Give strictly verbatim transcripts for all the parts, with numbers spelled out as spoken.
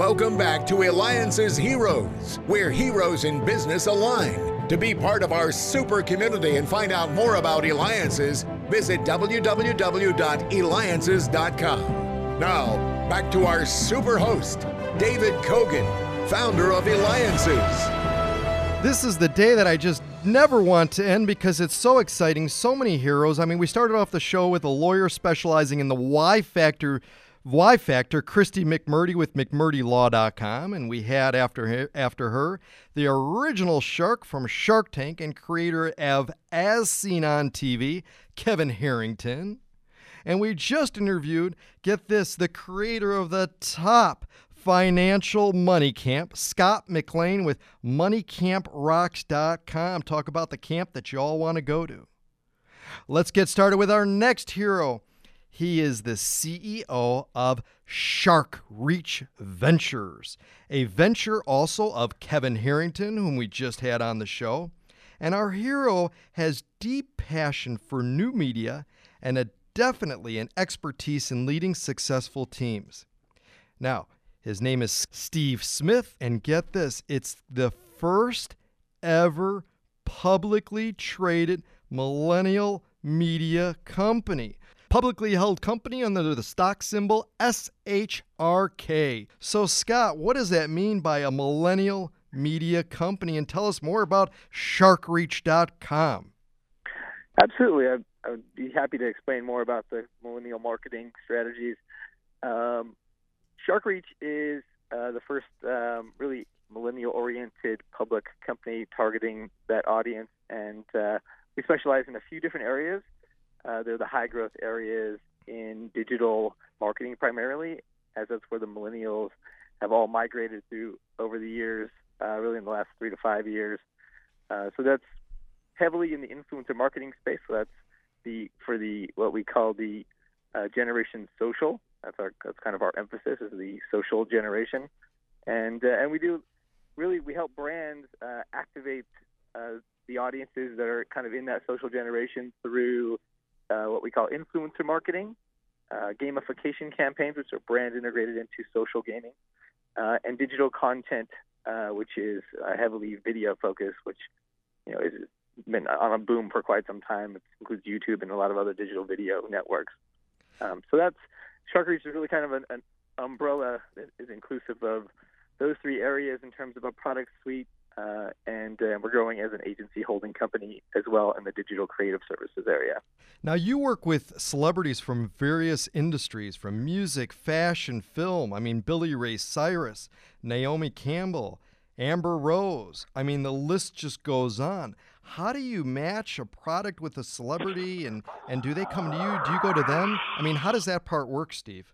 Welcome back to Alliance's Heroes, where heroes in business align. To be part of our super community and find out more about Alliances, visit w w w dot alliances dot com. Now, back to our super host, David Kogan, founder of Alliances. This is the day that I just never want to end because it's so exciting. So many heroes. I mean, we started off the show with a lawyer specializing in the Y factor Y Factor, Christy McMurdy with McMurdy Law dot com, and we had after her, after her the original shark from Shark Tank and creator of As Seen on T V, Kevin Harrington. And we just interviewed, get this, the creator of the top financial money camp, Scott McLean with money camp rocks dot com. Talk about the camp that you all want to go to. Let's get started with our next hero. He is the C E O of Shark Reach Ventures, a venture also of Kevin Harrington, whom we just had on the show. And our hero has deep passion for new media and a definitely an expertise in leading successful teams. Now, his name is Steve Smith, and get this, it's the first ever publicly traded millennial media company. Publicly held company under the stock symbol S H R K. So, Scott, what does that mean by a millennial media company? And tell us more about shark reach dot com. Absolutely. I, I would be happy to explain more about the millennial marketing strategies. Um, SharkReach is uh, the first um, really millennial-oriented public company targeting that audience, and uh, we specialize in a few different areas. Uh, they're the high-growth areas in digital marketing primarily, as that's where the millennials have all migrated through over the years, uh, really in the last three to five years. Uh, so that's heavily in the influencer marketing space. So that's the for the what we call the uh, generation social. That's our that's kind of our emphasis is the social generation, and uh, and we do really we help brands uh, activate uh, the audiences that are kind of in that social generation through Uh, what we call influencer marketing, uh, gamification campaigns, which are brand integrated into social gaming, uh, and digital content, uh, which is uh, heavily video focused, which you know has been on a boom for quite some time. It includes YouTube and a lot of other digital video networks. Um, so that's SharkReach is really kind of an, an umbrella that is inclusive of those three areas in terms of a product suite. Uh, and uh, we're growing as an agency holding company as well in the digital creative services area. Now, you work with celebrities from various industries, from music, fashion, film. I mean, Billy Ray Cyrus, Naomi Campbell, Amber Rose. I mean, the list just goes on. How do you match a product with a celebrity, and, and do they come to you? Do you go to them? I mean, how does that part work, Steve?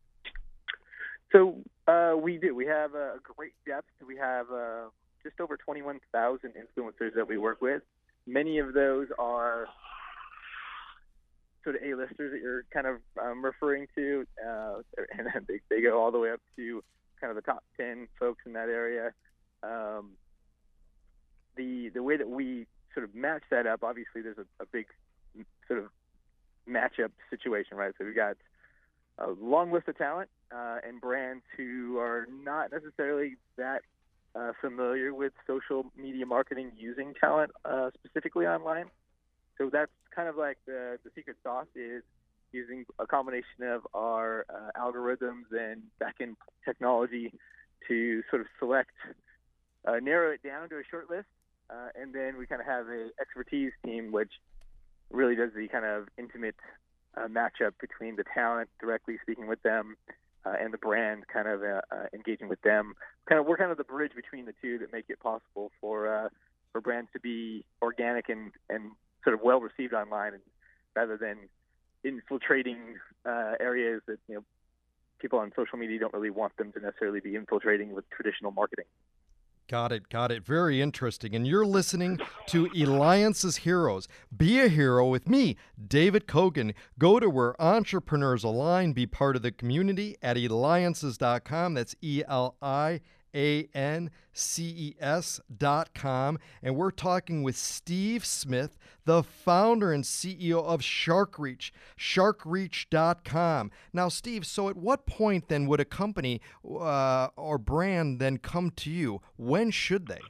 So uh, we do. We have a great depth. We have uh, just over twenty-one thousand influencers that we work with. Many of those are sort of A-listers that you're kind of um, referring to, uh, and they, they go all the way up to kind of the top ten folks in that area. Um, the the way that we sort of match that up, obviously there's a, a big sort of matchup situation, right? So we've got a long list of talent uh, and brands who are not necessarily that Uh, familiar with social media marketing using talent uh, specifically online. So that's kind of like the, the secret sauce is using a combination of our uh, algorithms and back-end technology to sort of select, uh, narrow it down to a short list, uh, and then we kind of have an expertise team which really does the kind of intimate uh, matchup between the talent directly speaking with them Uh, and the brand kind of uh, uh, engaging with them. Kind of, we're kind of the bridge between the two that make it possible for uh, for brands to be organic and, and sort of well received online, and rather than infiltrating uh, areas that you know people on social media don't really want them to necessarily be infiltrating with traditional marketing. Got it, got it. Very interesting. And you're listening to Alliance's Heroes. Be a hero with me, David Kogan. Go to where entrepreneurs align. Be part of the community at alliances dot com. That's E L I A N C E S dot com. And we're talking with Steve Smith, the founder and C E O of SharkReach, shark reach dot com. Now, Steve, so at what point then would a company uh, or brand then come to you? When should they?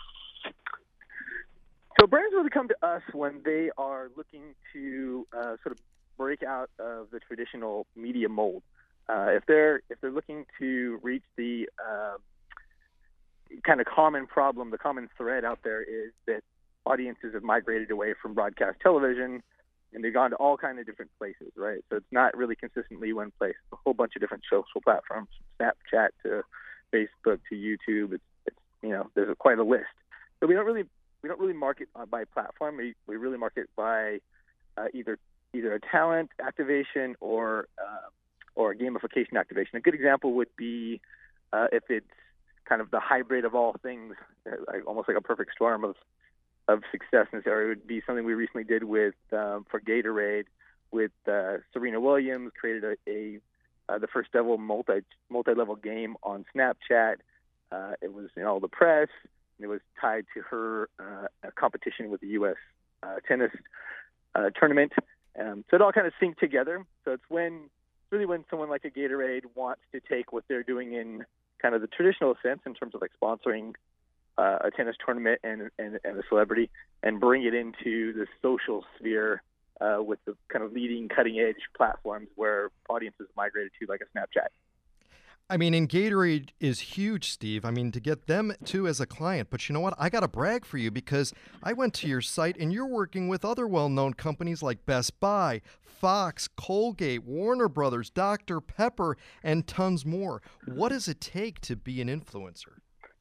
So brands really come to us when they are looking to uh, sort of break out of the traditional media mold. Uh, if they're if they're looking to reach the uh, kind of common problem, the common thread out there is that audiences have migrated away from broadcast television, and they've gone to all kinds of different places, right? So it's not really consistently one place. A whole bunch of different social platforms, Snapchat to Facebook to YouTube. It's, it's you know, there's a, quite a list. So we don't really we don't really market by platform. We we really market by uh, either either a talent activation or uh, or a gamification activation. A good example would be uh, if it's kind of the hybrid of all things, uh, almost like a perfect storm of of success in this area. It would be something we recently did with um, for Gatorade with uh, Serena Williams, created a, a uh, the first ever multi multi level game on Snapchat. Uh, it was in all the press. It was tied to her uh, a competition with the U S uh, tennis uh, tournament. Um, so it all kind of synced together. So it's when really when someone like a Gatorade wants to take what they're doing in kind of the traditional sense in terms of like sponsoring uh, a tennis tournament and, and, and a celebrity and bring it into the social sphere uh, with the kind of leading cutting edge platforms where audiences migrated to, like a Snapchat. I mean, and Gatorade is huge, Steve. I mean, to get them, too, as a client. But you know what? I got to brag for you because I went to your site, and you're working with other well-known companies like Best Buy, Fox, Colgate, Warner Brothers, Doctor Pepper, and tons more. What does it take to be an influencer?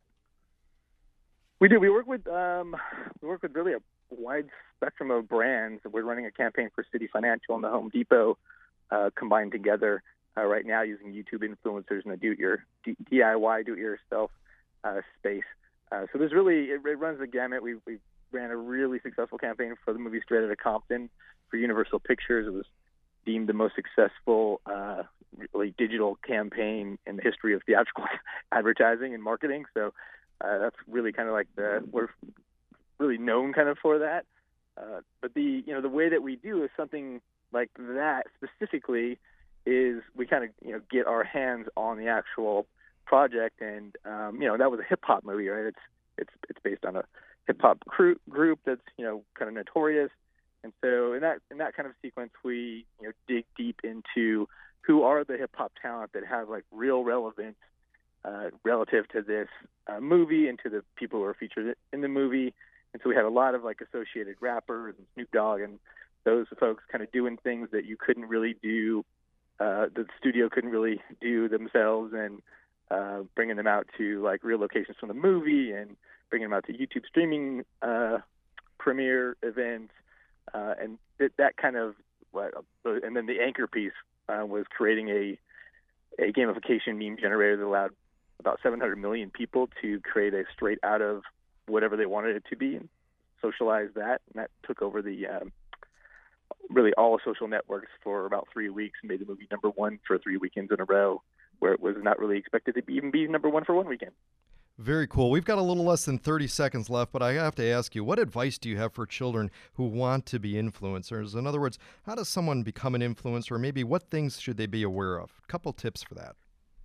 We do. We work with um, we work with really a wide spectrum of brands. We're running a campaign for City Financial and the Home Depot uh, combined together. Uh, right now, using YouTube influencers in the do-it-your D I Y, do-it-yourself uh, space. Uh, so there's really it, it runs the gamut. We we ran a really successful campaign for the movie Straight Outta Compton for Universal Pictures. It was deemed the most successful uh, really digital campaign in the history of theatrical advertising and marketing. So uh, that's really kind of like the we're really known kind of for that. Uh, but the you know the way that we do is something like that specifically. Is we kind of you know get our hands on the actual project, and um, you know that was a hip hop movie, right? It's it's it's based on a hip hop group that's you know kind of notorious, and so in that in that kind of sequence, we you know dig deep into who are the hip hop talent that have like real relevance uh, relative to this uh, movie and to the people who are featured in the movie, and so we had a lot of like associated rappers and Snoop Dogg and those folks kind of doing things that you couldn't really do. Uh, the studio couldn't really do themselves, and uh, bringing them out to like real locations from the movie, and bringing them out to YouTube streaming uh, premiere events, uh, and th- that kind of. Uh, and then the anchor piece uh, was creating a a gamification meme generator that allowed about seven hundred million people to create a straight out of whatever they wanted it to be, and socialize that, and that took over the. Um, really all social networks for about three weeks and made the movie number one for three weekends in a row, where it was not really expected to be, even be number one for one weekend. Very cool. We've got a little less than thirty seconds left, but I have to ask you, what advice do you have for children who want to be influencers? In other words, how does someone become an influencer? Maybe what things should they be aware of? A couple tips for that.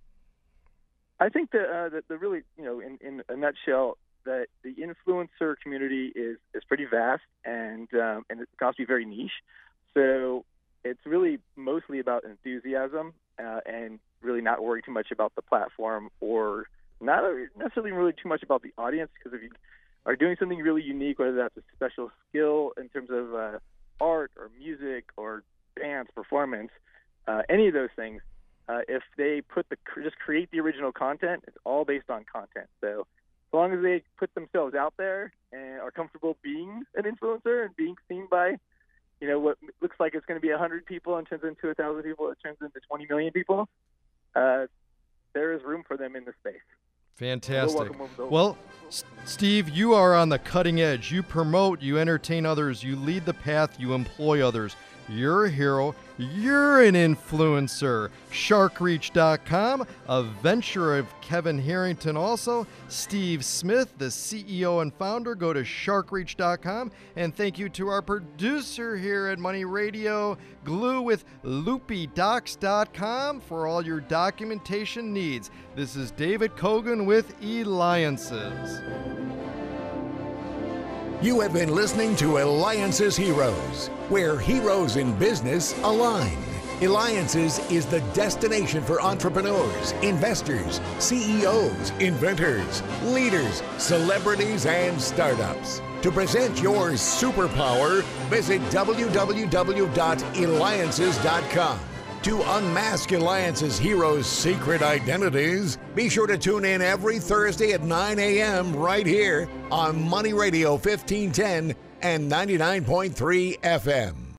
I think that uh, the, the really, you know, in, in a nutshell, that the influencer community is, is pretty vast, and um, and it's got to be very niche. So it's really mostly about enthusiasm uh, and really not worry too much about the platform, or not necessarily really too much about the audience, because if you are doing something really unique, whether that's a special skill in terms of uh, art or music or dance performance, uh, any of those things, uh, if they put the just create the original content, it's all based on content. So as long as they put themselves out there and are comfortable being an influencer and being seen by, you know, what looks like it's going to be one hundred people and turns into one thousand people, it turns into twenty million people, uh, there is room for them in the space. Fantastic. Well, S- Steve, you are on the cutting edge. You promote, you entertain others, you lead the path, you employ others. you're a hero, you're an influencer. Shark Reach dot com, a venture of Kevin Harrington also. Steve Smith, the C E O and founder, go to Shark Reach dot com. And thank you to our producer here at Money Radio, Glue with Loopy Docs dot com for all your documentation needs. This is David Kogan with Alliances. You have been listening to Alliances Heroes, where heroes in business align. Alliances is the destination for entrepreneurs, investors, C E Os, inventors, leaders, celebrities, and startups. To present your superpower, visit w w w dot alliances dot com. To unmask Alliance's heroes' secret identities, be sure to tune in every Thursday at nine a.m. right here on Money Radio fifteen ten and ninety-nine point three F M.